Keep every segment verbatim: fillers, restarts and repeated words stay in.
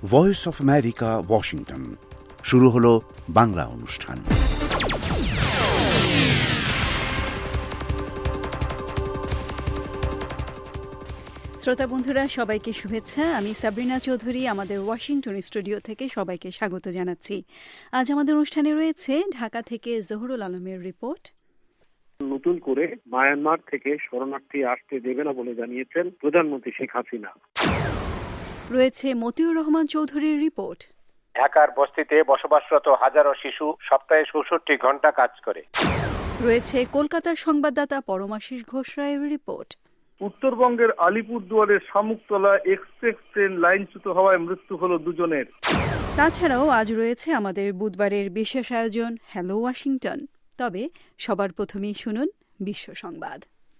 Voice of America, Washington. শুরু হলো বাংলা অনুষ্ঠান। শ্রোতা বন্ধুরা, সবাইকে শুভেচ্ছা। আমি সাবরিনা চৌধুরী আমাদের ওয়াশিংটন স্টুডিও থেকে সবাইকে স্বাগত জানাচ্ছি। আজ আমাদের অনুষ্ঠানে রয়েছে ঢাকা থেকে জহুরুল আলমের রিপোর্ট। নতুন করে মায়ানমার থেকে শরণার্থী আসতে দেবে না বলে জানিয়েছেন প্রধানমন্ত্রী শেখ হাসিনা। রয়েছে মতিউর রহমান চৌধুরীর রিপোর্ট। ঢাকার বস্তিতে বসবাসরত হাজারো শিশু সপ্তাহে চৌষট্টি ঘন্টা কাজ করে। রয়েছে কলকাতার সংবাদদাতা পরমাশিস ঘোষ রায়ের রিপোর্ট। উত্তরবঙ্গের আলিপুরদুয়ারের শামুকতলা এক্সপ্রেস ট্রেন লাইনচ্যুত হওয়ায় মৃত্যু হলো দুজনের। তাছাড়াও আজ রয়েছে আমাদের বুধবারের বিশেষ আয়োজন হ্যালো ওয়াশিংটন। তবে সবার প্রথমেই শুনুন বিশ্ব সংবাদ।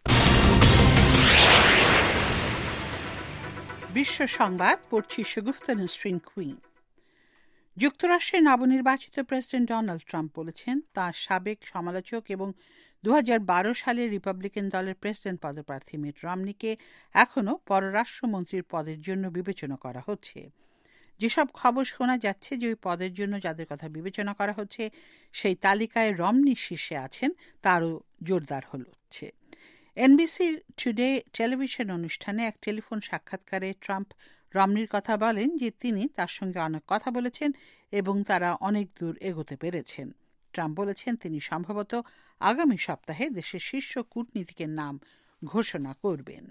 বিশ্ব সংবাদ পড়ছি শগুফতা নসরিন কুইন। যুক্তরাষ্ট্রের নবনির্বাচিত প্রেসিডেন্ট ডোনাল্ড ট্রাম্প বলেছেন তাঁর সাবেক সমালোচক এবং দু হাজার বারো সালে রিপাবলিকান দলের প্রেসিডেন্ট পদপ্রার্থী মিট রমনিকে এখনও পররাষ্ট্রমন্ত্রীর পদের জন্য বিবেচনা করা হচ্ছে। যেসব খবর শোনা যাচ্ছে যে ওই পদের জন্য যাদের কথা বিবেচনা করা হচ্ছে সেই তালিকায় রমনি শীর্ষে আছেন তারও জোরদার হচ্ছে। এনবিসির টুডে টেলিভিশন অনুষ্ঠানে এক টেলিফোন সাক্ষাৎকারে ট্রাম্প রমনির কথা বলেন যে তিনি তার সঙ্গে অনেক কথা বলেছেন এবং তারা অনেক দূর এগোতে পেরেছেন। ট্রাম্প বলেছেন তিনি সম্ভবত আগামী সপ্তাহে দেশের শীর্ষ কূটনীতিকের নাম ঘোষণা করবেন।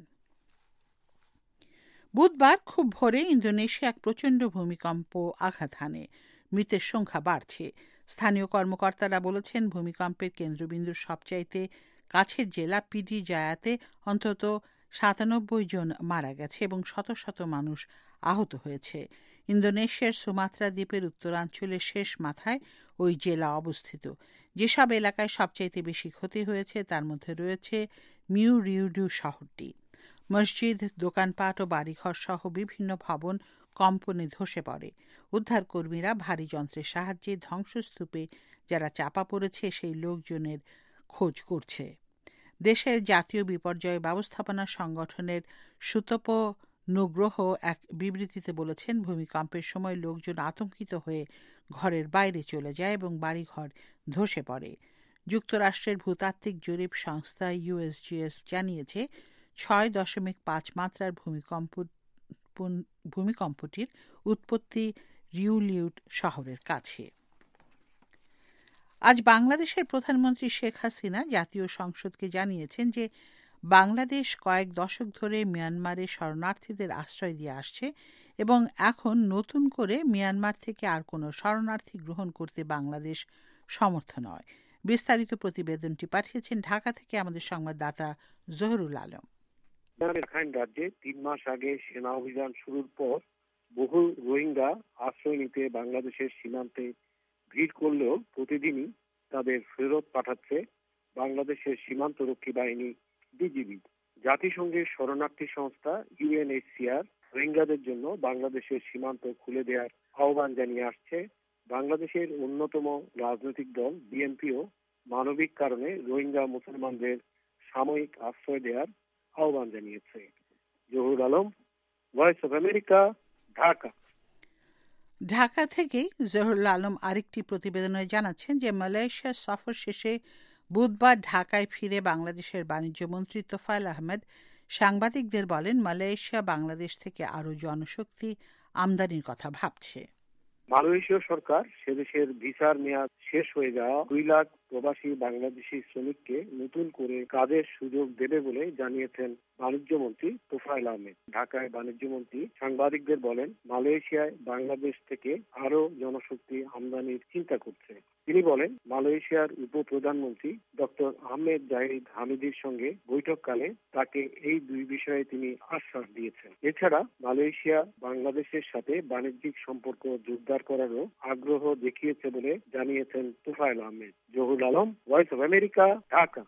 বুধবার খুব ভোরে ইন্দোনেশিয়া এক প্রচণ্ড ভূমিকম্প আঘাত হানে। মৃতের সংখ্যা বাড়ছে। স্থানীয় কর্মকর্তারা বলেছেন ভূমিকম্পের কেন্দ্রবিন্দুর সবচাইতে কাছের জেলা পিডি জায়াতে অন্তত সাতানব্বই জন মারা গেছে এবং শত শত মানুষ আহত হয়েছে। ইন্দোনেশিয়ার সুমাত্রা দ্বীপের উত্তরাঞ্চলের শেষ মাথায় ওই জেলা অবস্থিত। যেসব এলাকায় সবচাইতে বেশি ক্ষতি হয়েছে তার মধ্যে রয়েছে মিউ রিউডু শহরটি। মসজিদ, দোকানপাট ও বাড়িঘর সহ বিভিন্ন ভবন কম্পনে ধসে পড়ে। উদ্ধারকর্মীরা ভারী যন্ত্রের সাহায্যে ধ্বংসস্তূপে যারা চাপা পড়েছে সেই লোকজনের খোঁজ করছে। দেশের জাতীয় বিপর্যয় ব্যবস্থাপনা সংগঠনের সুতপ নুগ্রহ এক বিবৃতিতে বলেছেন ভূমিকম্পের সময় লোকজন আতঙ্কিত হয়ে ঘরের বাইরে চলে যায় এবং বাড়িঘর ধসে পড়ে। যুক্তরাষ্ট্রের ভূতাত্ত্বিক জরিপ সংস্থা ইউএসজিএস জানিয়েছে ছয় দশমিক পাঁচ মাত্রার ভূমিকম্প ভূমিকম্পটির উৎপত্তি রিউলিউট শহরের কাছে। আজ বাংলাদেশের প্রধানমন্ত্রী শেখ হাসিনা জাতীয় সংসদকে জানিয়েছেন যে বাংলাদেশ কয়েক দশক ধরে মিয়ানমারে শরণার্থীদের আশ্রয় দিয়ে আসছে এবং এখন নতুন করে মিয়ানমার থেকে আর কোনো শরণার্থী গ্রহণ করতে বাংলাদেশ সমর্থ নয়। বিস্তারিত প্রতিবেদনটি পাঠিয়েছেন ঢাকা থেকে আমাদের সংবাদদাতা জহুরুল আলম। রাখাইন রাজ্যে তিন মাস আগে সেনা অভিযান শুরুর পর বহু রোহিঙ্গা আশ্রয় নিতে বাংলাদেশের সীমান্তে ভিড় করলেও প্রতিদিনই তাদের ফেরত পাঠাচ্ছে বাংলাদেশের সীমান্তরক্ষী বাহিনী বিজিবি। জাতিসংঘের শরণার্থী সংস্থা ইউএনএইচসিআর রোহিঙ্গাদের জন্য বাংলাদেশের সীমান্ত খুলে দেওয়ার আহ্বান জানিয়ে আসছে। বাংলাদেশের অন্যতম রাজনৈতিক দল বিএনপিও মানবিক কারণে রোহিঙ্গা মুসলমানদের সাময়িক আশ্রয় দেওয়ার আহ্বান জানিয়েছে। Zahurul Alam, voice of America, Dhaka. Dhaka থেকে জহুরুল আলম আরেকটি প্রতিবেদনে জানাচ্ছেন যে মালয়েশিয়া সফর শেষে বুধবার ঢাকায় ফিরে বাংলাদেশের বাণিজ্যমন্ত্রী তোফায়েল আহমেদ সাংবাদিকদের বলেন মালয়েশিয়া বাংলাদেশ থেকে আরও জনশক্তি আমদানির কথা ভাবছে। মালয়েশীয় সরকার সেদেশের ভিসার মেয়াদ শেষ হয়ে যাওয়া দুই লাখ প্রবাসী বাংলাদেশি শ্রমিককে নতুন করে কাজের সুযোগ দেবে বলে জানিয়েছেন বাণিজ্যমন্ত্রী তোফায়েল আহমেদ। ঢাকায় বাণিজ্যমন্ত্রী সাংবাদিকদের বলেন মালয়েশিয়ায় বাংলাদেশ থেকে আরো জনশক্তি আমদানির চিন্তা করছে। তিনি বলেন মালয়েশিয়ার উপপ্রধানমন্ত্রী ডক্টর আহমেদ জাহিদ হামিদির সঙ্গে বৈঠককালে তাকে এই দুই বিষয়ে তিনি আশ্বাস দিয়েছেন। এছাড়া মালয়েশিয়া বাংলাদেশের সাথে বাণিজ্যিক সম্পর্ক জোরদার করারও আগ্রহ দেখিয়েছে বলে জানিয়েছেন Tofail Ahmed. Zahurul Alam, voice of America, Dhaka.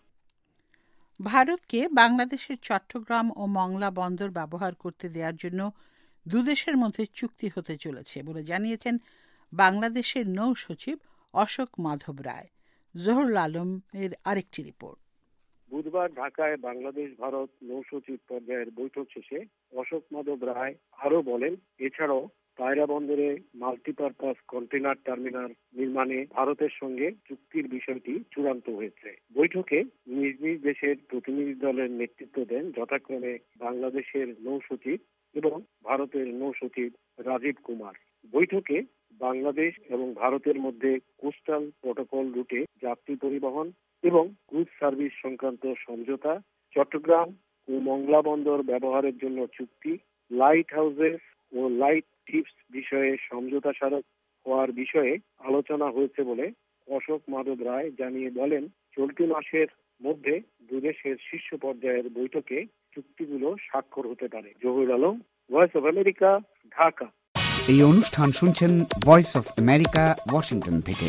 ভারতকে বাংলাদেশের চট্টগ্রাম ও মংলা বন্দর ব্যবহার করতে দেওয়ার জন্য দুদেশের মধ্যে চুক্তি হতে চলেছে বলে জানিয়েছেন বাংলাদেশের নৌ সচিব অশোক মাধব রায়। জহুরুল আলমের আরেকটি রিপোর্ট। বুধবার ঢাকায় বাংলাদেশ ভারত নৌ সচিব পর্যায়ের বৈঠক শেষে অশোক মাধব রায় আরো বলেন এছাড়াও পায়রা বন্দরে মাল্টিপারপাস কন্টেনার টার্মিনাল নির্মাণে ভারতের সঙ্গে চুক্তির বিষয়টি চূড়ান্ত হয়েছে। বৈঠকে নিজ নিজ দেশের প্রতিনিধি দলের নেতৃত্ব দেন যথাক্রমে বাংলাদেশের নৌ সচিব এবং ভারতের নৌ সচিব রাজীব কুমার। বৈঠকে বাংলাদেশ এবং ভারতের মধ্যে কোস্টাল প্রটোকল রুটে যাত্রী পরিবহন এবং ক্রুজ সার্ভিস সংক্রান্ত সমঝোতা, চট্টগ্রাম ও মংলা বন্দর ব্যবহারের জন্য চুক্তি, লাইট হাউসেস ও লাইট শিপস বিষয়ে সমঝোতা স্মারক হওয়ার বিষয়ে আলোচনা হয়েছে বলে অশোক মাধব রায় জানিয়ে বলেন, চলতি মাসের মধ্যে দুদেশের শীর্ষ পর্যায়ের বৈঠকে চুক্তিগুলো স্বাক্ষর হতে পারে। Zahur Alam, voice of America, Dhaka. এই অনুষ্ঠান শুনছেন ভয়েস অফ আমেরিকা, ওয়াশিংটন থেকে।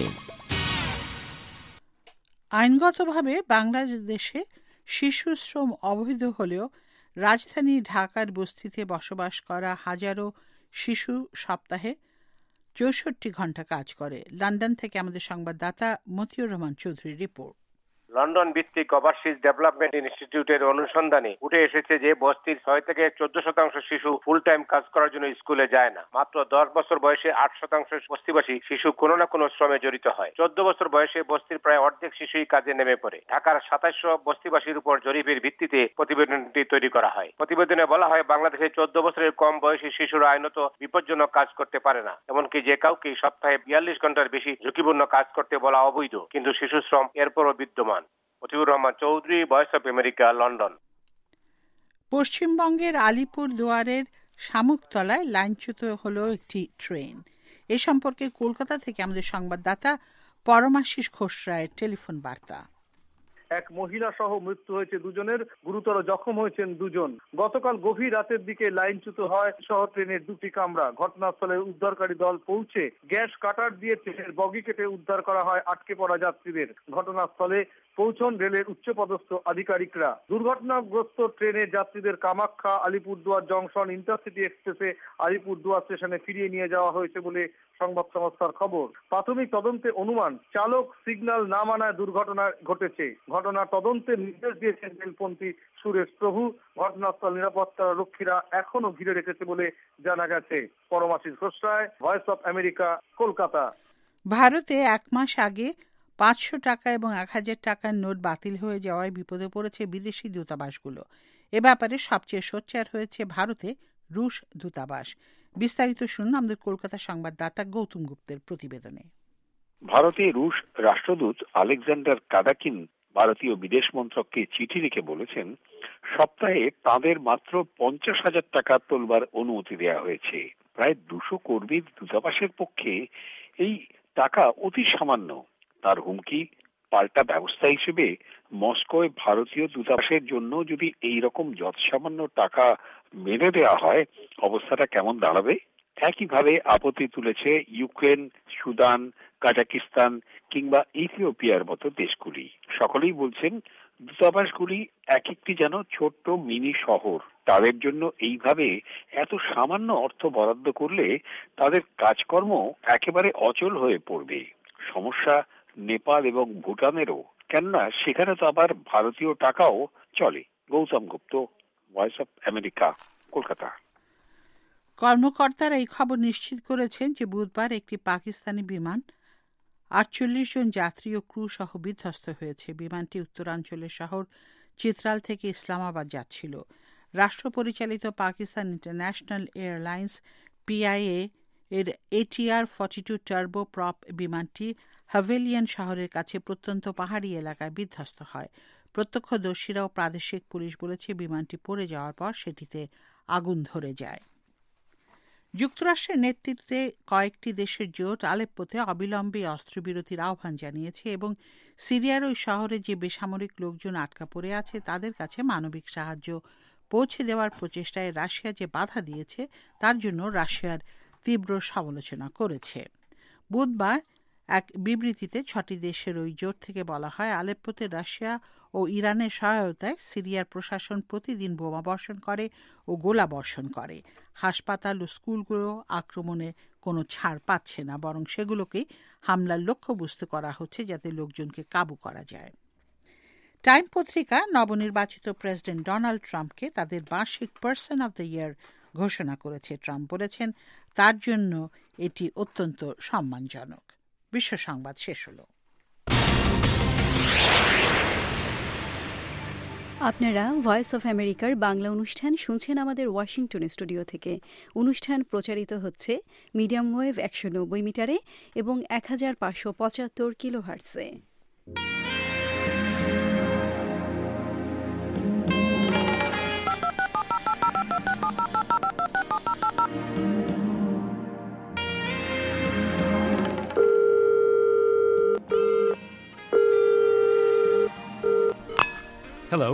আইনগতভাবে বাংলাদেশে শিশু শ্রম অবৈধ হলেও রাজধানী ঢাকার বস্তিতে বসবাস করা হাজারো শিশু সপ্তাহে চৌষট্টি ঘন্টা কাজ করে। লন্ডন থেকে আমাদের সংবাদদাতা মতিউর রহমান চৌধুরীর রিপোর্ট। লন্ডন ভিত্তিক ওভারসিজ ডেভেলপমেন্ট ইনস্টিটিউটের অনুসন্ধানে উঠে এসেছে যে বস্তির ছয় থেকে চোদ্দ শতাংশ শিশু ফুল টাইম কাজ করার জন্য স্কুলে যায় না। মাত্র দশ বছর বয়সে আট শতাংশ বস্তিবাসী শিশু কোনো না কোনো শ্রমে জড়িত হয়। চোদ্দ বছর বয়সে বস্তির প্রায় অর্ধেক শিশুই কাজে নেমে পড়ে। ঢাকার সাতাশশো বস্তিবাসীর উপর জরিপের ভিত্তিতে প্রতিবেদনটি তৈরি করা হয়। প্রতিবেদনে বলা হয়, বাংলাদেশে চোদ্দ বছরের কম বয়সী শিশুরা আইনত বিপজ্জনক কাজ করতে পারে না। এমনকি যে কাউকে সপ্তাহে বিয়াল্লিশ ঘন্টার বেশি ঝুঁকিপূর্ণ কাজ করতে বলা অবৈধ, কিন্তু শিশু শ্রম এরপরও বিদ্যমান। Motiur Rahman Chowdhury, voice of America, London. পশ্চিমবঙ্গের আলিপুর দুয়ারের শামুকতলায় লাইনচ্যুত হল একটি ট্রেন। এ সম্পর্কে কলকাতা থেকে আমাদের সংবাদদাতা পরমাশিস ঘোষ রায়ের টেলিফোন বার্তা। এক মহিলা সহ মৃত্যু হয়েছে দুজনের, গুরুতর জখম হয়েছেন দুজন। গতকাল গভীর রাতের দিকে লাইনচ্যুত হয় সহ ট্রেনের দুটি কামরা। ঘটনাস্থলে উদ্ধারকারী দল পৌঁছে গ্যাস কাটার দিয়ে ট্রেনের বগি কেটে উদ্ধার করা হয় আটকে পড়া যাত্রীদের। ঘটনাস্থলে পৌঁছন রেলের উচ্চপদস্থ আধিকারিকরা। দুর্ঘটনাগ্রস্ত ট্রেনের যাত্রীদের কামাখ্যা আলিপুরদুয়ার জংশন ইন্টারসিটি এক্সপ্রেসে আলিপুরদুয়ার স্টেশনে ফিরিয়ে নিয়ে যাওয়া হয়েছে বলে সংবাদ সংস্থার খবর। প্রাথমিক তদন্তে অনুমান চালক সিগন্যাল না মানায় দুর্ঘটনা ঘটেছে। ঘটনার তদন্তের নির্দেশ দিয়েছেন রেলপন্থী সুরেশ প্রভু। ঘটনাস্থল নিরাপত্তা রক্ষীরা এখনো ঘিরে রেখেছে বলে জানা গেছে। Paramashis Ghosh Roy, voice of America, Kolkata. ভারতে এক মাস আগে পাঁচশো টাকা এবং এক হাজার টাকার নোট বাতিল হয়ে যাওয়ায় বিপদে পড়েছে বিদেশি দূতাবাসগুলো। এ ব্যাপারে সবচেয়ে সোচ্চার হয়েছে ভারতে রুশ দূতাবাস। বিস্তারিত শুনুন আমাদের কলকাতা সংবাদদাতা গৌতম গুপ্তের প্রতিবেদনে। ভারতে রুশ রাষ্ট্রদূত আলেকজান্ডার কাদাকিন ভারতীয় বিদেশ মন্ত্রককে চিঠি লিখে বলেছেন, সপ্তাহে তাদের মাত্র পঞ্চাশ হাজার টাকা তোলবার অনুমতি দেওয়া হয়েছে। প্রায় দুশো কর্মীর দূতাবাসের পক্ষে এই টাকা অতি সামান্য। তার হুমকি, পাল্টা ব্যবস্থা হিসেবে মস্কোয় ভারতীয় দূতাবাসের জন্য যদি এই রকম যৎসামান্য টাকা মেনে দেওয়া হয়, অবস্থাটা কেমন দাঁড়াবে? একইভাবে আপত্তি তুলেছে ইউক্রেন, সুদান, কাজাকিস্তান কিংবা ইথিওপিয়ার মতো দেশগুলি। সকলেই বলছেন দূতাবাসগুলি এক একটি যেন ছোট্ট মিনি শহর। তাদের জন্য এইভাবে এত সামান্য অর্থ বরাদ্দ করলে তাদের কাজকর্ম একেবারে অচল হয়ে পড়বে। সমস্যা নেপাল এবং ভুটানেরও, কেননা সেখানে তো আবার ভারতীয় টাকাও চলে। Gautam Gupta, voice of America, Kolkata. কর্মকর্তারা এই খবর নিশ্চিত করেছেন যে বুধবার একটি পাকিস্তানি বিমান আটচল্লিশ জন যাত্রী ও ক্রু সহ বিধ্বস্ত হয়েছে। বিমানটি উত্তরাঞ্চলের শহর চিত্রাল থেকে ইসলামাবাদ যাচ্ছিল। রাষ্ট্র পরিচালিত পাকিস্তান ইন্টারন্যাশনাল এয়ারলাইন্স পিআইএ এর ATR forty two turbo prop বিমানটি হাভেলিয়ান শহরের কাছে প্রত্যন্ত পাহাড়ি এলাকায় বিধ্বস্ত হয়। প্রত্যক্ষদর্শীরা ও প্রাদেশিক পুলিশ বলেছে, বিমানটি পড়ে যাওয়ার পর সেটিতে আগুন ধরে যায়। যুক্তরাষ্ট্রের নেতৃত্বে কয়েকটি দেশের জোট আলেপ্পোতে অবিলম্বে অস্ত্রবিরতির আহ্বান জানিয়েছে এবং সিরিয়ার ওই শহরে যে বেসামরিক লোকজন আটকা পড়ে আছে তাদের কাছে মানবিক সাহায্য পৌঁছে দেওয়ার প্রচেষ্টায় রাশিয়া যে বাধা দিয়েছে তার জন্য রাশিয়ার তীব্র সমালোচনা করেছে। বুধবার এক বিবৃতিতে ছটি দেশের ওই জোট থেকে বলা হয়, আলেপ্পোতে রাশিয়া ও ইরানের সহায়তায় সিরিয়ার প্রশাসন প্রতিদিন বোমা বর্ষণ করে ও গোলা বর্ষণ করে। হাসপাতাল ও স্কুলগুলো আক্রমণে কোনো ছাড় পাচ্ছে না, বরং সেগুলোকেই হামলার লক্ষ্যবস্তু করা হচ্ছে যাতে লোকজনকে কাবু করা যায়। টাইম পত্রিকা নবনির্বাচিত প্রেসিডেন্ট ডোনাল্ড ট্রাম্পকে তাদের বার্ষিক পার্সন অব দ্য ইয়ার ঘোষণা করেছে। ট্রাম্প বলেছেন তার জন্য এটি অত্যন্ত সম্মানজনক। বিশ্ব সংবাদ শেষ হলো। আপনারা ভয়েস অফ আমেরিকার বাংলা অনুষ্ঠান শুনছেন আমাদের ওয়াশিংটন স্টুডিও থেকে। অনুষ্ঠান প্রচারিত হচ্ছে মিডিয়াম ওয়েভ একশো নব্বই মিটারে এবং এক হাজার পাঁচশো পঁচাত্তর কিলো হার্টসে। হ্যালো।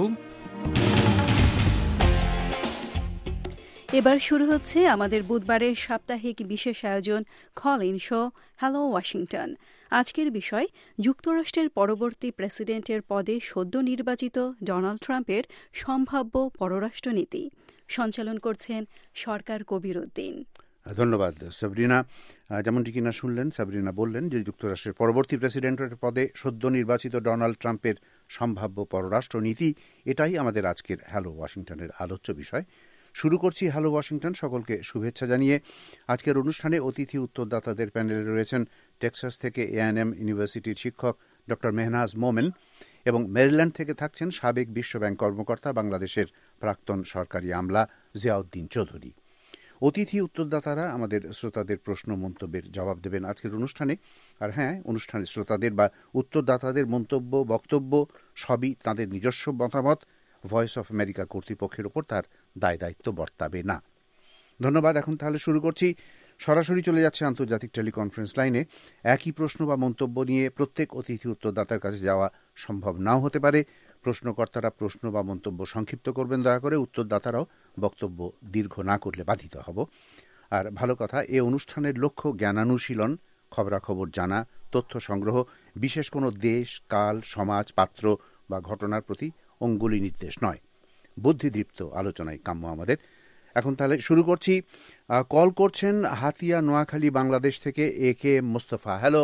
এবার শুরু হচ্ছে আমাদের বুধবারের সাপ্তাহিক বিশেষ আয়োজন call in show hello Washington. আজকের বিষয় যুক্তরাষ্ট্রের পরবর্তী প্রেসিডেন্টের পদে সদ্য নির্বাচিত ডোনাল্ড ট্রাম্পের সম্ভাব্য পররাষ্ট্রনীতি। সঞ্চালন করছেন সরকার কবির উদ্দিন। ধন্যবাদ সাবরিনা। যেমনটি কিনা শুনলেন, সাবরিনা বললেন যে যুক্তরাষ্ট্রের পরবর্তী প্রেসিডেন্টের পদে সদ্য নির্বাচিত ডোনাল্ড ট্রাম্পের সম্ভাব্য পররাষ্ট্রনীতি, এটাই আমাদের আজকের হ্যালো ওয়াশিংটনের আলোচ্য বিষয়। শুরু করছি হ্যালো ওয়াশিংটন সকলকে শুভেচ্ছা জানিয়ে। আজকের অনুষ্ঠানে অতিথি উত্তরদাতাদের প্যানেলে রয়েছেন টেক্সাস থেকে এ এন এম ইউনিভার্সিটির শিক্ষক ডক্টর মেহনাজ মোমেন এবং মেরিল্যান্ড থেকে থাকছেন সাবেক বিশ্বব্যাংক কর্মকর্তা বাংলাদেশের প্রাক্তন সরকারি আমলা জিয়াউদ্দিন চৌধুরী। অতিথি উত্তরদাতারা আমাদের শ্রোতাদের প্রশ্ন মন্তব্যের জবাব দেবেন আজকের অনুষ্ঠানে। আর হ্যাঁ, অনুষ্ঠানের শ্রোতাদের বা উত্তরদাতাদের মন্তব্য বক্তব্য সবই তাদের নিজস্ব মতামত, ভয়েস অফ আমেরিকা কর্তৃপক্ষের ওপর তার দায় দায়িত্ব বর্তাবে না। ধন্যবাদ। এখন তাহলে শুরু করছি। সরাসরি চলে যাচ্ছে আন্তর্জাতিক টেলিকনফারেন্স লাইনে। একই প্রশ্ন বা মন্তব্য নিয়ে প্রত্যেক অতিথি উত্তরদাতার কাছে যাওয়া সম্ভব নাও হতে পারে। প্রশ্নকর্তারা প্রশ্ন বা মন্তব্য সংক্ষিপ্ত করবেন দয়া করে, উত্তরদাতারাও বক্তব্য দীর্ঘ না করলে বাধিত হব। আর ভালো কথা, এ অনুষ্ঠানের লক্ষ্য জ্ঞানানুশীলন, খবরাখবর জানা, তথ্য সংগ্রহ, বিশেষ কোনো দেশ, কাল, সমাজ, পাত্র বা ঘটনার প্রতি অঙ্গুলি নির্দেশ নয়। বুদ্ধিদীপ্ত আলোচনায় কাম্য আমাদের। এখন তাহলে শুরু করছি। কল করছেন হাতিয়া, নোয়াখালী, বাংলাদেশ থেকে A K M Mostafa. Hello.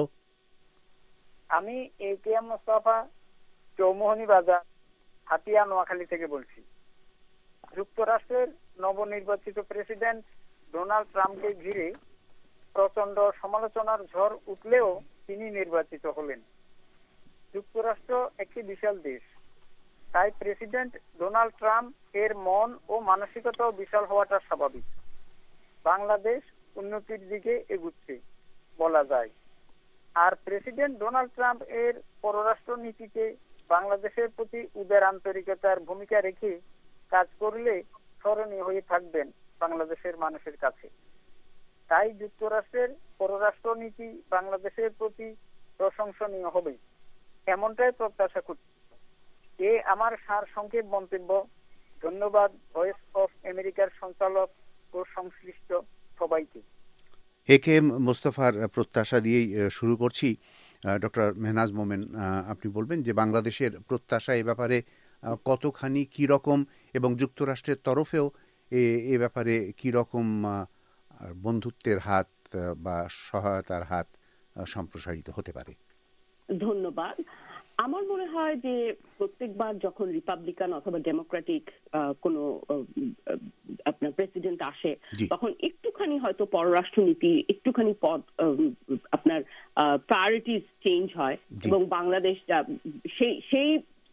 আমি A K M Mostafa, Chowmuhani Bazar, Hatiya, Noakhali থেকে বলছি। যুক্তরাষ্ট্রের নবনির্বাচিত প্রেসিডেন্ট ডোনাল্ড ট্রাম্পকে ঘিরে প্রচন্ড সমালোচনার ঝড় উঠলেও তিনি নির্বাচিত হলেন। যুক্তরাষ্ট্র একটি বিশাল দেশ, তাই প্রেসিডেন্ট ডোনাল্ড ট্রাম্প এর মন ও মানসিকতাও বিশাল হওয়াটা স্বাভাবিক। বাংলাদেশ উন্নতির দিকে এগুচ্ছে বলা যায়। আর প্রেসিডেন্ট ডোনাল্ড ট্রাম্প এর পররাষ্ট্র নীতিতে বাংলাদেশের প্রতি উদার আন্তরিকতার ভূমিকা রেখে কাজ করলে স্মরণীয় হয়ে থাকবেন বাংলাদেশের মানুষের কাছে। তাই যুক্তরাষ্ট্রের পররাষ্ট্র নীতি বাংলাদেশের প্রতি প্রশংসনীয় হবে, এমনটাই প্রত্যাশা করছি। এ আমার সার সংক্ষেপ মন্তব্য। ধন্যবাদ ভয়েস অফ আমেরিকার সঞ্চালক ও সংশ্লিষ্ট সবাইকে। এ কে এম মোস্তফার প্রত্যাশা দিয়েই শুরু করছি। ডক্টর মেহনাজ মোমেন, আপনি বলবেন যে বাংলাদেশের প্রত্যাশা এ ব্যাপারে কতখানি, কি রকম, এবং যুক্তরাষ্ট্রের তরফেও এ ব্যাপারে কি রকম বন্ধুত্বের হাত বা সহায়তার হাত সম্প্রসারিত হতে পারে? ধন্যবাদ। আমার মনে হয় যে প্রত্যেকবার যখন রিপাবলিকান অথবা ডেমোক্রেটিক কোনো আপনার প্রেসিডেন্ট আসে, তখন একটুখানি হয়তো পররাষ্ট্রনীতি, একটুখানি পদ আপনার প্রায়োরিটিস চেঞ্জ হয় এবং বাংলাদেশ সেই সেই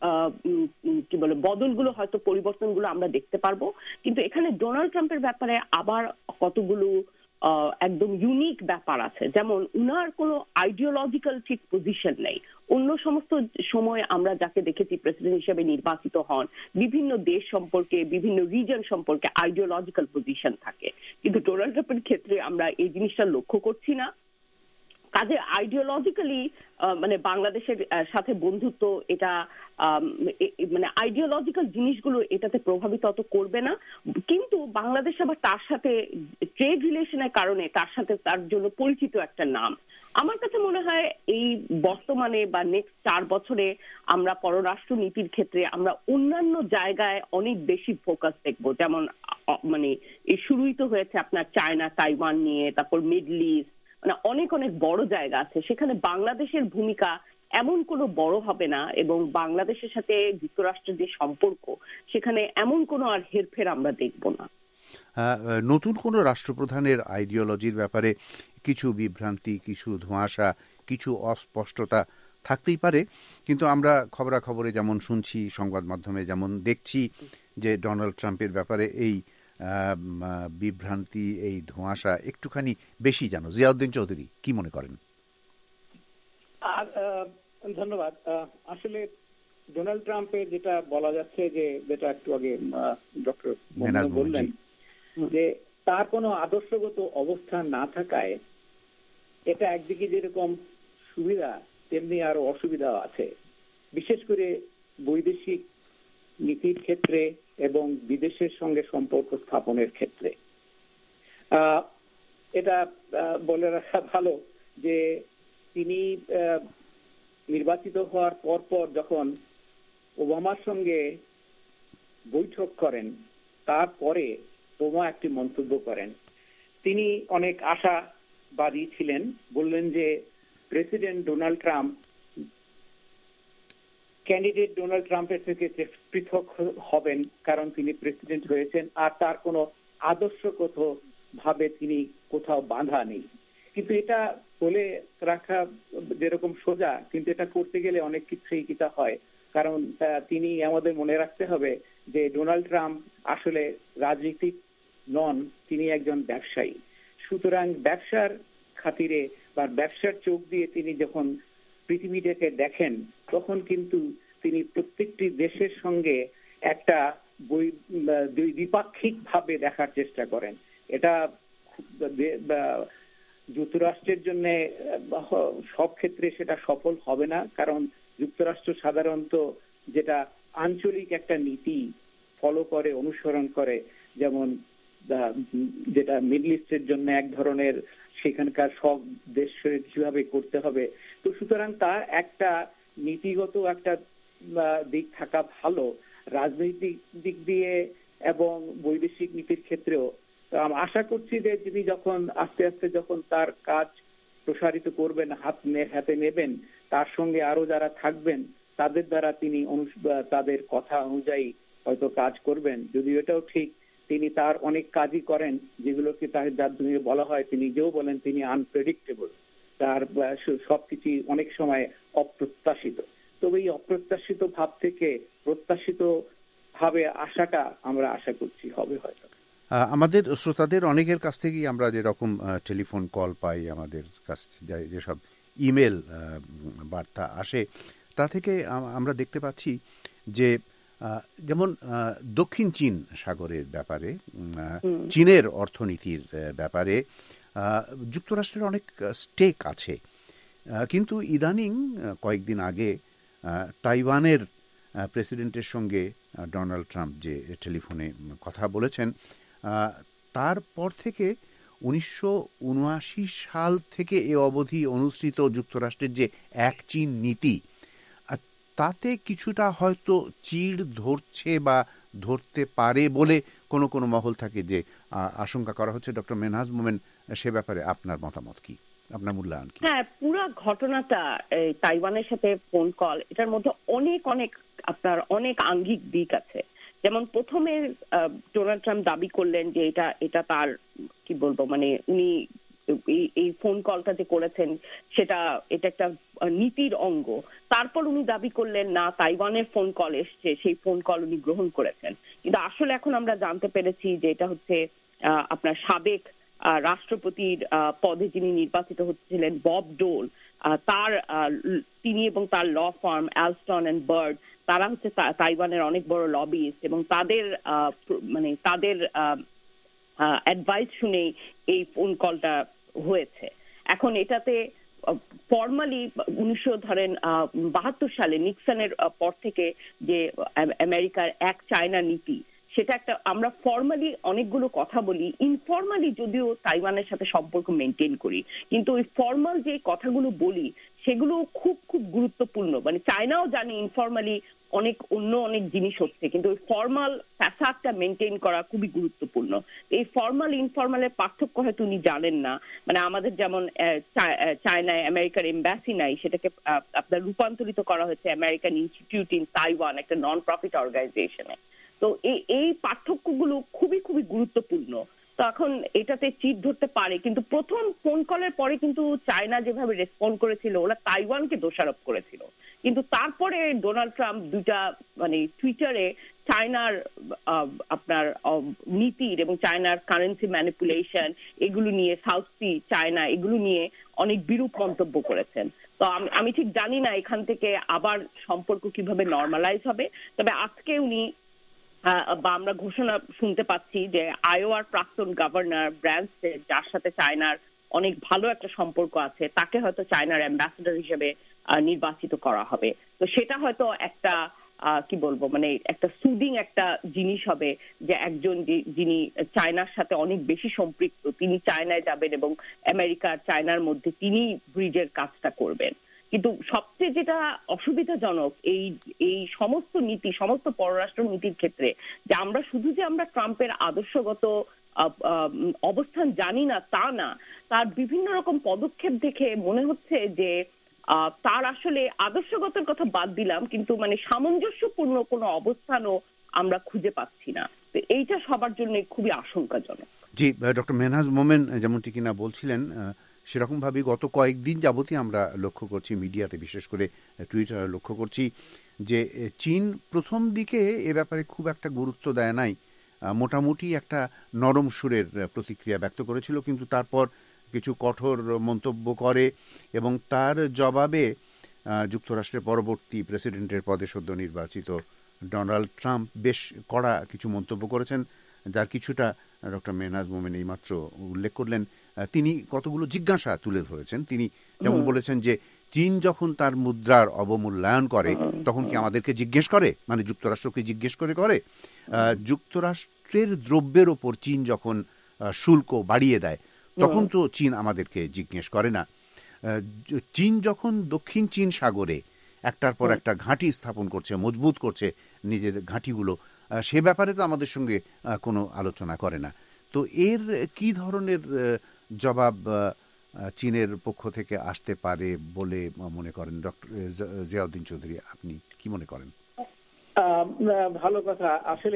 কি বলে বদলগুলো হয়তো পরিবর্তনগুলো আমরা দেখতে পারবো। কিন্তু এখানে ডোনাল্ড ট্রাম্পের ব্যাপারে আবার কতগুলো একদম ইউনিক ব্যাপার আছে। যেমন উনার কোনো আইডিওলজিক্যাল ঠিক পজিশন নেই। অন্য সমস্ত সময় আমরা যাকে দেখেছি প্রেসিডেন্ট হিসেবে নির্বাচিত হন, বিভিন্ন দেশ সম্পর্কে, বিভিন্ন রিজন সম্পর্কে আইডিওলজিক্যাল পজিশন থাকে, কিন্তু ডোনাল্ড ট্রাম্পের ক্ষেত্রে আমরা এই জিনিসটা লক্ষ্য করছি না। কাজে আইডিওলজিক্যালি মানে বাংলাদেশের সাথে বন্ধুত্ব, এটা মানে আইডিওলজিক্যাল জিনিসগুলো এটাতে প্রভাবিত অত করবে না। কিন্তু বাংলাদেশ আবার তার সাথে ট্রেড রিলেশনের কারণে তার সাথে তার জন্য পরিচিত একটা নাম। আমার কাছে মনে হয় এই বর্তমানে বা নেক্সট চার বছরে আমরা পররাষ্ট্র নীতির ক্ষেত্রে আমরা অন্যান্য জায়গায় অনেক বেশি ফোকাস দেখবো। যেমন মানে এই শুরুই তো হয়েছে আপনার চায়না, তাইওয়ান নিয়ে, তারপর মিডল ইস্ট, মানে অনেক অনেক বড় জায়গা আছে। সেখানে বাংলাদেশের ভূমিকা এমন কোনো বড় হবে না এবং বাংলাদেশের সাথে যুক্তরাষ্ট্রের যে সম্পর্ক, সেখানে এমন কোনো আর হেরফের আমরা দেখব না। নতুন কোনো রাষ্ট্রপ্রধানের আইডিওলজির ব্যাপারে কিছু বিভ্রান্তি, কিছু ধোঁয়াশা, কিছু অস্পষ্টতা থাকতেই পারে, কিন্তু আমরা খবরাখবরে যেমন শুনছি, সংবাদ মাধ্যমে যেমন দেখছি যে ডোনাল্ড ট্রাম্পের ব্যাপারে এই বিভ্রান্তি, এই ধোঁয়াশা একটুখানি বেশি জানো। জিয়াউদ্দিন চৌধুরী কি মনে করেন? ধন্যবাদ। আসলে ডোনাল্ড ট্রাম্পের যেটা বলা যাচ্ছে, যে যেটা একটু আগে ডক্টর বললেন, যে তার কোনো আদর্শগত অবস্থান না থাকায় এটা একদিকে যেরকম সুবিধা তেমনি আরো অসুবিধা আছে, বিশেষ করে বৈদেশিক নীতির ক্ষেত্রে এবং বিদেশের সঙ্গে সম্পর্ক স্থাপনের ক্ষেত্রে। এটা বলে রাখা ভালো যে তিনি নির্বাচিত হওয়ার পর পর যখন ওবামার সঙ্গে বৈঠক করেন, তারপরে ওবামা একটি মন্তব্য করেন। তিনি অনেক আশাবাদী ছিলেন, বললেন যে president Donald Trump candidate Donald ট্রাম্পের থেকে পৃথক হবেন, কারণ তিনি প্রেসিডেন্ট হয়েছেন আর তার কোনো আদর্শগত ভাবে তিনি কোথাও বাঁধা নেই। কিন্তু এটা বলে রাখা যেরকম সোজা, কিন্তু এটা করতে গেলে অনেক কিছুই কিতা হয়, কারণ তিনি আমাদের মনে রাখতে হবে যে ডোনাল্ড ট্রাম্প আসলে রাজনীতিক নন, তিনি একজন ব্যবসায়ী। সুতরাং ব্যবসার খাতিরে বা ব্যবসার চোখ দিয়ে তিনি যখন পৃথিবীটাকে দেখেন, তখন কিন্তু তিনি প্রত্যেকটি দেশের সঙ্গে একটা দ্বিপাক্ষিক ভাবে দেখার চেষ্টা করেন। এটা যুক্তরাষ্ট্রের জন্য সব ক্ষেত্রে সেটা সফল হবে না, কারণ যুক্তরাষ্ট্র সাধারণত যেটা আঞ্চলিক একটা নীতি ফলো করে, অনুসরণ করে, যেমন যেটা মিডল ইস্টের জন্য এক ধরনের সেখানকার সব দেশের কিভাবে করতে হবে। তো সুতরাং তার একটা নীতিগত একটা দিক থাকা ভালো, রাজনৈতিক দিক দিয়ে এবং বৈদেশিক নীতির ক্ষেত্রেও। আশা করছি যে তিনি যখন আস্তে আস্তে যখন তার কাজ প্রসারিত করবেন, হাত হাতে নেবেন, তার সঙ্গে আরো যারা থাকবেন তাদের দ্বারা তিনি তাদের কথা অনুযায়ী হয়তো কাজ করবেন। যদিও এটাও ঠিক, তিনি তার অনেক কাজই করেন যেগুলোকে তার যার জন্য বলা হয়, তিনি নিজেও বলেন তিনি আনপ্রেডিক্টেবল, তার সবকিছু অনেক সময় অপ্রত্যাশিত। তবে এই অপ্রত্যাশিত ভাব থেকে প্রত্যাশিত ভাবে আশাটা আমরা আশা করছি হবে হয়তো। আমাদের শ্রোতাদের অনেকের কাছ থেকেই আমরা যেরকম টেলিফোন কল পাই, আমাদের কাছ থেকে যেসব ইমেল বার্তা আসে, তা থেকে আমরা দেখতে পাচ্ছি যে যেমন দক্ষিণ চীন সাগরের ব্যাপারে, চীনের অর্থনীতির ব্যাপারে যুক্তরাষ্ট্রের অনেক স্টেক আছে, কিন্তু ইদানিং কয়েকদিন আগে তাইওয়ানের প্রেসিডেন্টের সঙ্গে ডোনাল্ড ট্রাম্প যে টেলিফোনে কথা বলেছেন, তারপর থেকে উনিশশো উনআশি সাল থেকে এ অবধি অনুসৃত যুক্তরাষ্ট্রের যে এক চীন নীতি, তাতে কিছুটা হয়তো চিড় ধরছে বা ধরতে পারে বলে কোনো কোনো মহল থাকে যে আশঙ্কা করা হচ্ছে। ডক্টর মেনহাজ মোমেন, সে ব্যাপারে আপনার মতামত কি, আপনার মূল্যায়ন কি? হ্যাঁ, পুরো ঘটনাটা তাইওয়ানের সাথে ফোন কল, এটার মধ্যে অনেক অনেক আপনার অনেক আঙ্গিক দিক আছে। যেমন প্রথমে ডোনাল্ড ট্রাম্প দাবি করলেন যে এটা এটা তার কি বলবো মানে উনি এই ফোন কলটা যে করেছেন সেটা এটা একটা নীতির অঙ্গ। তারপর উনি দাবি করলেন না, তাইওয়ানের ফোন কল এসছে, সেই ফোন কল উনি গ্রহণ করেছেন। কিন্তু আসলে এখন আমরা জানতে পেরেছি যে এটা হচ্ছে আপনার সাবেক রাষ্ট্রপতির পদে যিনি নির্বাচিত হচ্ছিলেন বব ডোল, তার তিনি এবং তার law firm Alston and Bird, তারা হচ্ছে তাইওয়ানের অনেক বড় লবিস্ট, এবং তাদের মানে তাদের অ্যাডভাইস শুনেই এই ফোন কলটা হয়েছে। এখন এটাতে ফর্মালি উনিশশো ধরেন বাহাত্তর সালে নিক্সনের পর থেকে যে আমেরিকার এক চায়না নীতি, সেটা একটা আমরা ফর্মালি অনেকগুলো কথা বলি, ইনফর্মালি যদিও তাইওয়ানের সাথে সম্পর্ক মেনটেন করি, কিন্তু ওই ফর্মাল যে কথাগুলো বলি সেগুলো খুব খুব গুরুত্বপূর্ণ। মানে চায়নাও জানে ইনফর্মালি অনেক অন্য অনেক জিনিস হচ্ছে, কিন্তু ওই ফর্মাল ফ্যাসাদটা মেনটেন করা খুবই গুরুত্বপূর্ণ। এই ফর্মাল ইনফর্মালের পার্থক্য হয়তো উনি জানেন না। মানে আমাদের যেমন চায়নায় আমেরিকার এম্বাসি নাই, সেটাকে আপনার রূপান্তরিত করা হয়েছে আমেরিকান ইনস্টিটিউট ইন তাইওয়ান, একটা নন প্রফিট অর্গানাইজেশনে। তো এই এই পার্থক্যগুলো খুবই খুবই গুরুত্বপূর্ণ। তো এখন এটাতে চিট ধরতে পারে, কিন্তু প্রথম ফোন কলের পরে কিন্তু চায়না যেভাবে রেসপন্ড করেছিল, ওরা তাইওয়ানকে দোষারোপ করেছিল, কিন্তু তারপরে ডোনাল্ড ট্রাম্প দুইটা মানে টুইটারে চায়নার আপনার নীতির এবং চায়নার কারেন্সি ম্যানিপুলেশন এগুলো নিয়ে, সাউথ সি চায়না এগুলো নিয়ে অনেক বিরূপ মন্তব্য করেছেন। তো আমি ঠিক জানি না এখান থেকে আবার সম্পর্ক কিভাবে নর্মালাইজ হবে। তবে আজকে উনি বা আমরা ঘোষণা শুনতে পাচ্ছি যে আইওয়ার প্রাক্তন গভর্নর ব্র্যান্সে, যার সাথে চায়নার অনেক ভালো একটা সম্পর্ক আছে, তাকে হয়তো চায়নার অ্যাম্বাসেডর হিসেবে নির্বাচিত করা হবে। তো সেটা হয়তো একটা কি বলবো মানে একটা সুদিং একটা জিনিস হবে যে একজন যিনি চায়নার সাথে অনেক বেশি সম্পৃক্ত, তিনি চায়নায় যাবেন এবং আমেরিকা চায়নার মধ্যে তিনি ব্রিজের কাজটা করবেন। কিন্তু সবচেয়ে যেটা অসুবিধাজনক এই এই সমস্ত নীতি, সমস্ত পররাষ্ট্র নীতির ক্ষেত্রে, যে আমরা শুধু যে আমরা ট্রাম্পের আদর্শগত অবস্থান জানি না তা না, তার বিভিন্ন রকম পদক্ষেপ দেখে মনে হচ্ছে যে তার আসলে আদর্শগতের কথা বাদ দিলাম, কিন্তু মানে সামঞ্জস্যপূর্ণ কোনো অবস্থানও আমরা খুঁজে পাচ্ছি না। তো এইটা সবার জন্য খুবই আশঙ্কাজনক। জি, ডক্টর মেহনাজ মোমেন যেমনটি কিনা বলছিলেন, সেরকমভাবে গত কয়েকদিন যাবতই আমরা লক্ষ্য করছি মিডিয়াতে, বিশেষ করে টুইটারে লক্ষ্য করছি যে চীন প্রথম দিকে এ ব্যাপারে খুব একটা গুরুত্ব দেয় নাই, মোটামুটি একটা নরম সুরের প্রতিক্রিয়া ব্যক্ত করেছিল, কিন্তু তারপর কিছু কঠোর মন্তব্য করে এবং তার জবাবে যুক্তরাষ্ট্রের পরবর্তী প্রেসিডেন্টের পদে সদ্য নির্বাচিত ডোনাল্ড ট্রাম্প বেশ কড়া কিছু মন্তব্য করেছেন, যার কিছুটা ডক্টর মেহনাজ মোমেন এইমাত্র উল্লেখ করলেন। তিনি কতগুলো জিজ্ঞাসা তুলে ধরেছেন। তিনি যেমন বলেছেন যে চীন যখন তার মুদ্রার অবমূল্যায়ন করে তখন কি আমাদেরকে জিজ্ঞেস করে, মানে যুক্তরাষ্ট্রকে জিজ্ঞেস করে করে যুক্তরাষ্ট্রের দ্রব্যের ওপর চীন যখন শুল্ক বাড়িয়ে দেয় তখন তো চীন আমাদেরকে জিজ্ঞেস করে না। চীন যখন দক্ষিণ চীন সাগরে একটার পর একটা ঘাঁটি স্থাপন করছে, মজবুত করছে নিজেদের ঘাঁটিগুলো, সে ব্যাপারে তো আমাদের সঙ্গে কোনো আলোচনা করে না। তো এর কি ধরনের জবাব চীনের পক্ষ থেকে আসতে পারে বলে মনে করেন ডক্টর জিয়াউদ্দিন চৌধুরী? আপনি কি মনে করেন? ভালো কথা। আসলে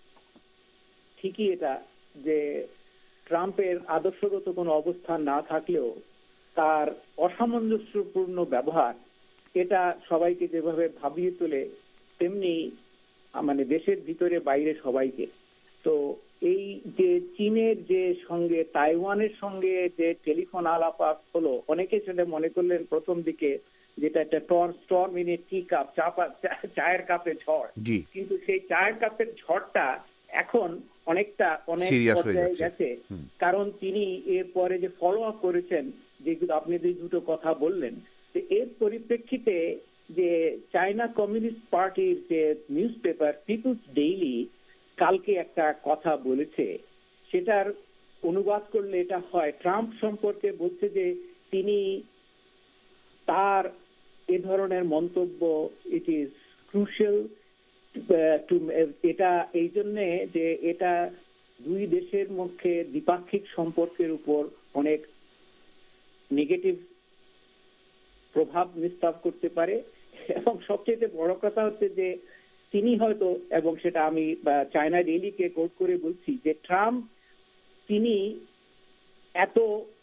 ঠিকই এটা যে ট্রাম্পের আদর্শগত কোনো অবস্থান না থাকলেও তার অসামঞ্জস্যপূর্ণ ব্যবহার, এটা সবাইকে যেভাবে ভাবিয়ে তোলে তেমনি মানে দেশের ভিতরে বাইরে সবাইকে। তো এই যে চীনের যে সঙ্গে তাইওয়ানের সঙ্গে যে টেলিফোন আলাপ হলো, অনেকে সেটা মনে করলেন প্রথম দিকে যেটা একটা storm in a tea cup, চায়ের কাপে ঝড়, কিন্তু সেই চায়ের কাপের ঝড়টা এখন অনেকটা অনেক পর্যায়ে গেছে। কারণ তিনি এরপরে যে ফলো আপ করেছেন, যেগুলো আপনি যে দুটো কথা বললেন, এর পরিপ্রেক্ষিতে যে চায়না কমিউনিস্ট পার্টির যে নিউজ পেপার পিপলস ডেইলি কালকে একটা কথা বলেছে, সেটার অনুবাদ করলে এটা হয় ট্রাম্প সম্পর্কে বলছে যে তিনি তার এ ধরনের মন্তব্য ইট ইজ ক্রুশিয়াল টু, এটা এই জন্যে যে এটা দুই দেশের মধ্যে দ্বিপাক্ষিক সম্পর্কের উপর অনেক নেগেটিভ প্রভাব নিস্তাব করতে পারে। এবং সবচেয়ে বড় কথা হচ্ছে যে তিনি হয়তো, এবং সেটা আমি চায়না ডেইলিকে কোট করে বলছি, যে ট্রাম্প তিনি এত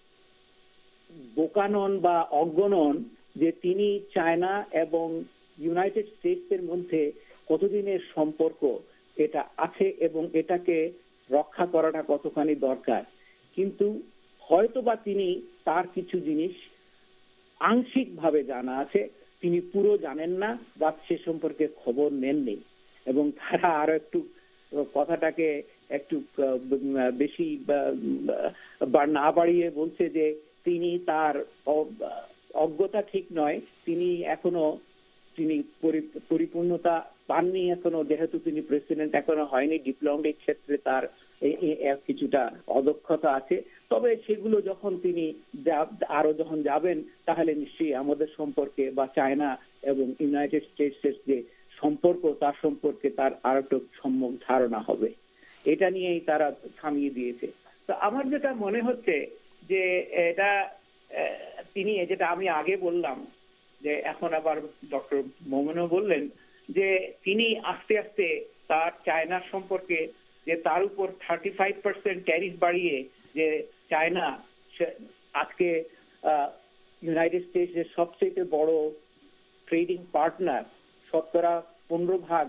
বোকা নন বা অজ্ঞ নন যে তিনি চায়না এবং ইউনাইটেড স্টেটসের মধ্যে কতদিনের সম্পর্ক এটা আছে এবং এটাকে রক্ষা করাটা কতখানি দরকার, কিন্তু হয়তোবা তিনি তার কিছু জিনিস আংশিকভাবে জানা আছে, তিনি পুরো জানেন না বা সে সম্পর্কে খবর নেননি। এবং তারা আরো একটু কথাটাকে একটু বেশি না বাড়িয়ে বলছে যে তিনি তার অজ্ঞতা ঠিক নয়, তিনি এখনো তিনি পরিপূর্ণতা পাননি এখনো, যেহেতু তিনি প্রেসিডেন্ট এখনো হয়নি, ডিপ্লোম্যাটিক ক্ষেত্রে তার কিছুটা অদক্ষতা আছে। তবে সেগুলো যখন তিনি আরো যখন যাবেন তাহলে নিশ্চয়ই আমাদের সম্পর্কে বা চায়না এবং ইউনাইটেড স্টেটসের যে সম্পর্ক তার সম্পর্কে তার আর একটু সম্যক ধারণা হবে। এটা নিয়েই তারা থামিয়ে দিয়েছে। তো আমার যেটা মনে হচ্ছে যে এটা তিনি, যেটা আমি আগে বললাম যে এখন আবার ডক্টর মোমেনও বললেন, যে তিনি আস্তে আস্তে তার চায়নার সম্পর্কে যে তার উপর থার্টি ফাইভ পার্সেন্ট ট্যারিফ বাড়িয়ে যে চায়না আজকে ইউনাইটেড স্টেটসের সবচেয়ে বড় ট্রেডিং পার্টনার, শতকরা পনেরো ভাগ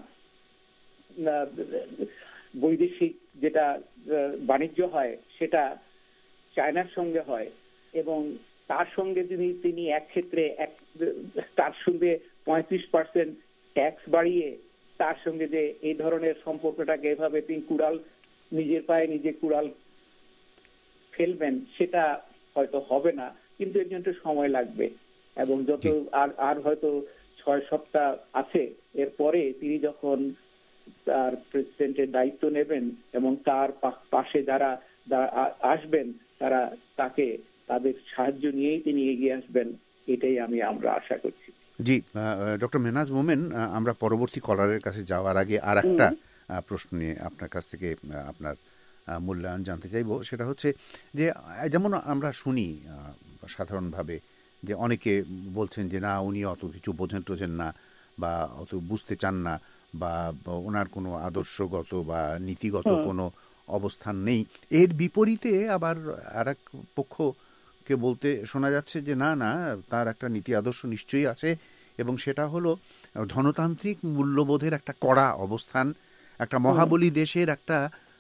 বৈদেশিক যেটা বাণিজ্য হয় সেটা চায়নার সঙ্গে হয়, এবং তার সঙ্গে যদি তিনি এক ক্ষেত্রে এক তার সঙ্গে পঁয়ত্রিশ পার্সেন্ট ট্যাক্স বাড়িয়ে তার সঙ্গে যে এই ধরনের সম্পর্কটাকে এভাবে তিনি কুড়াল নিজের পায়ে নিজে কুড়াল ফেলবেন, সেটা হয়তো হবে না, কিন্তু এর জন্য সময় লাগবে। এবং যত আর আর হয়তো ছয় সপ্তাহ আছে, এরপরে তিনি যখন তার প্রেসিডেন্টের দায়িত্ব নেবেন এবং তার পাশে যারা আসবেন তারা তাকে তাদের সাহায্য নিয়েই তিনি এগিয়ে আসবেন, এটাই আমি আমরা আশা করছি। জি, ডক্টর মেহনাজ মোমেন, আমরা পরবর্তী কলারের কাছে যাওয়ার আগে আর একটা প্রশ্ন নিয়ে আপনার কাছ থেকে আপনার মূল্যায়ন জানতে চাইব। সেটা হচ্ছে যে যেমন আমরা শুনি সাধারণভাবে যে অনেকে বলছেন যে না, উনি অত কিছু বোঝেন টোঝেন না বা অত বুঝতে চান না বা ওনার কোনো আদর্শগত বা নীতিগত কোনো অবস্থান নেই। এর বিপরীতে আবার আর এক পক্ষকে বলতে শোনা যাচ্ছে যে না না, তার একটা নীতি আদর্শ নিশ্চয়ই আছে, এবং সেটা হলো ধনতান্ত্রিক মূল্যবোধের একটা কড়া অবস্থান, একটা মহাবলী দেশের একটা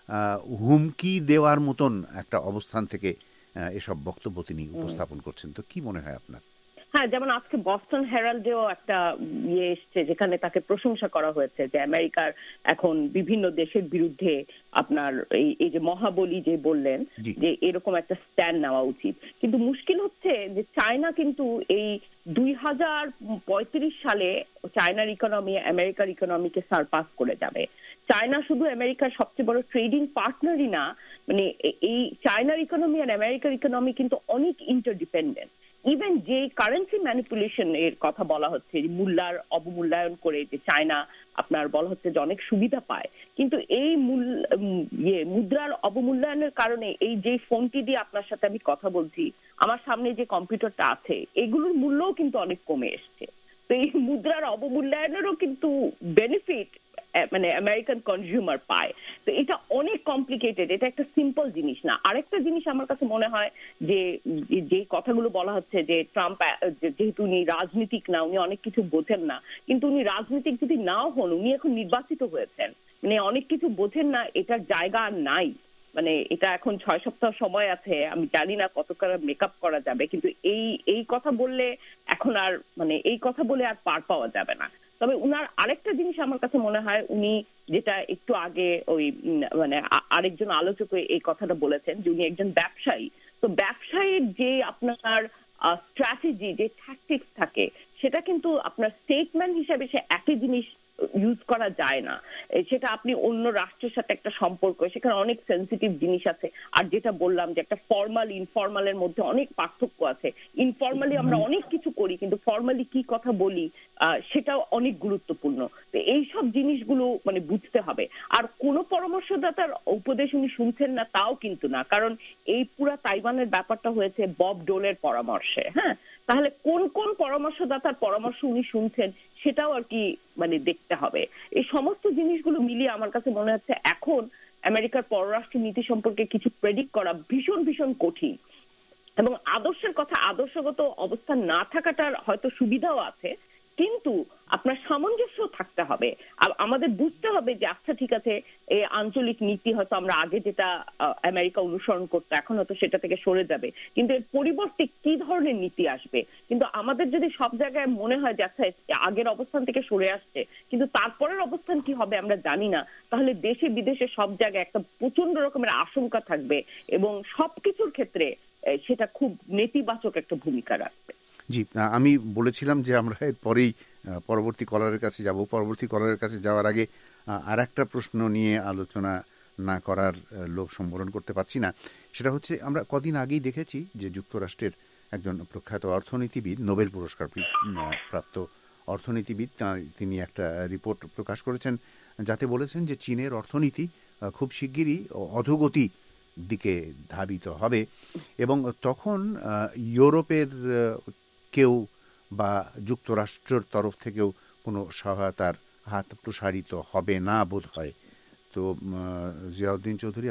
হুমকি দেওয়ার মতন একটা অবস্থান থেকে এসব বক্তব্য তিনি উপস্থাপন করছেন। তো কি মনে হয় আপনার? হ্যাঁ, যেমন আজকে বস্টন হেরাল্ডেও একটা ইয়ে এসছে যেখানে তাকে প্রশংসা করা হয়েছে যে আমেরিকার এখন বিভিন্ন দেশের বিরুদ্ধে আপনার এই যে মহাবলী যে বললেন যে এরকম একটা স্ট্যান্ড নেওয়া উচিত। কিন্তু মুশকিল হচ্ছে যে চায়না কিন্তু এই দুই হাজার পঁয়ত্রিশ সালে চায়নার ইকোনমি আমেরিকার ইকোনমিকে সারপাস করে যাবে। চায়না শুধু আমেরিকার সবচেয়ে বড় ট্রেডিং পার্টনারই না, মানে এই চায়নার ইকোনমি আর আমেরিকার ইকোনমি কিন্তু অনেক ইন্টারডিপেন্ডেন্ট। ইভেন যে কারেন্সি ম্যানিপুলেশন এর কথা বলা হচ্ছে, মূল্যার অবমূল্যায়ন করে যে চায়না আপনার বলা হচ্ছে যে অনেক সুবিধা পায়, কিন্তু এই ইয়ে মুদ্রার অবমূল্যায়নের কারণে এই যে ফোনটি দিয়ে আপনার সাথে আমি কথা বলছি, আমার সামনে যে কম্পিউটারটা আছে, এগুলোর মূল্যও কিন্তু অনেক কমে এসছে। তো এই মুদ্রার অবমূল্যায়নেরও কিন্তু বেনিফিট মানে আমেরিকান কনজিউমার পায়। তো এটা অনেক কমপ্লিকেটেড, এটা একটা সিম্পল জিনিস না। আরেকটা জিনিস আমার কাছে মনে হয় যে যে কথাগুলো বলা হচ্ছে যে ট্রাম্প যেহেতু উনি রাজনীতিক না, উনি অনেক কিছু বোঝেন না, কিন্তু উনি রাজনীতিক যদি নাও হন, উনি এখন নির্বাচিত হয়েছেন, মানে অনেক কিছু বোঝেন না, এটার জায়গা আর নাই। মানে এটা এখন ছয় সপ্তাহ সময় আছে, আমি জানি না কতটা মেকআপ করা যাবে, কিন্তু এই এই কথা বললে এখন আর মানে এই কথা বলে আর পার পাওয়া যাবে না। তবে উনার আরেকটা জিনিস আমার কাছে মনে হয়, উনি যেটা একটু আগে ওই মানে আরেকজন আলোচক এই কথাটা বলেছেন যে উনি একজন ব্যবসায়ী। তো ব্যবসায়ীর যে আপনার স্ট্র্যাটেজি, যে ট্যাকটিক্স থাকে, সেটা কিন্তু আপনার স্টেটমেন্ট হিসেবে সে একই জিনিস ইউজ করা যায় না। সেটা আপনি অন্য রাষ্ট্রের সাথে একটা সম্পর্ক, সেখানে অনেক সেন্সিটিভ জিনিস আছে। আর যেটা বললাম যে একটা ফর্মাল ইনফর্মালের মধ্যে অনেক পার্থক্য আছে। ইনফর্মালি আমরা অনেক কিছু করি, কিন্তু ফর্মালি কি কথা বলি সেটাও অনেক গুরুত্বপূর্ণ। তো এইসব জিনিসগুলো মানে বুঝতে হবে। আর কোন পরামর্শদাতার উপদেশ উনি শুনছেন না তাও কিন্তু না, কারণ এই পুরা তাইওয়ানের ব্যাপারটা হয়েছে বব ডোলের পরামর্শে। হ্যাঁ, তাহলে কোন কোন পরামর্শদাতার পরামর্শ উনি শুনছেন সেটাও আর কি মানে দেখতে হবে। এই সমস্ত জিনিসগুলো মিলিয়ে আমার কাছে মনে হচ্ছে এখন আমেরিকার পররাষ্ট্র নীতি সম্পর্কে কিছু প্রেডিক্ট করা ভীষণ ভীষণ কঠিন। এবং আদর্শের কথা, আদর্শগত অবস্থান না থাকাটার হয়তো সুবিধাও আছে, কিন্তু আপনার সামঞ্জস্য থাকতে হবে। আমাদের বুঝতে হবে যে আচ্ছা ঠিক আছে, এই আঞ্চলিক নীতি হয়তো আমরা আগে যেটা আমেরিকা অনুসরণ করতো এখন হয়তো সেটা থেকে সরে যাবে, কিন্তু এর পরিবর্তে কি ধরনের নীতি আসবে। কিন্তু আমাদের যদি সব জায়গায় মনে হয় যে আচ্ছা আগের অবস্থান থেকে সরে আসছে, কিন্তু তারপরের অবস্থান কি হবে আমরা জানি না, তাহলে দেশে বিদেশে সব জায়গায় একটা প্রচন্ড রকমের আশঙ্কা থাকবে এবং সবকিছুর ক্ষেত্রে সেটা খুব নেতিবাচক একটা ভূমিকা রাখবে। জি, আমি বলেছিলাম যে আমরা এর পরেই পরবর্তী কলারের কাছে যাব। পরবর্তী কলারের কাছে যাওয়ার আগে আর একটা প্রশ্ন নিয়ে আলোচনা না করার লোভ সম্বরণ করতে পারছি না। সেটা হচ্ছে আমরা কদিন আগেই দেখেছি যে যুক্তরাষ্ট্রের একজন প্রখ্যাত অর্থনীতিবিদ, নোবেল পুরস্কার প্রাপ্ত অর্থনীতিবিদ, তিনি একটা রিপোর্ট প্রকাশ করেছেন যাতে বলেছেন যে চীনের অর্থনীতি খুব শিগগিরই অধোগতি দিকে ধাবিত হবে এবং তখন ইউরোপের কেউ বা যুক্তরাষ্ট্রের তরফ থেকেও কোনো সহায়তার হাত প্রসারিত হবে না বোধ হয়। তো জিয়াউদ্দিন চৌধুরী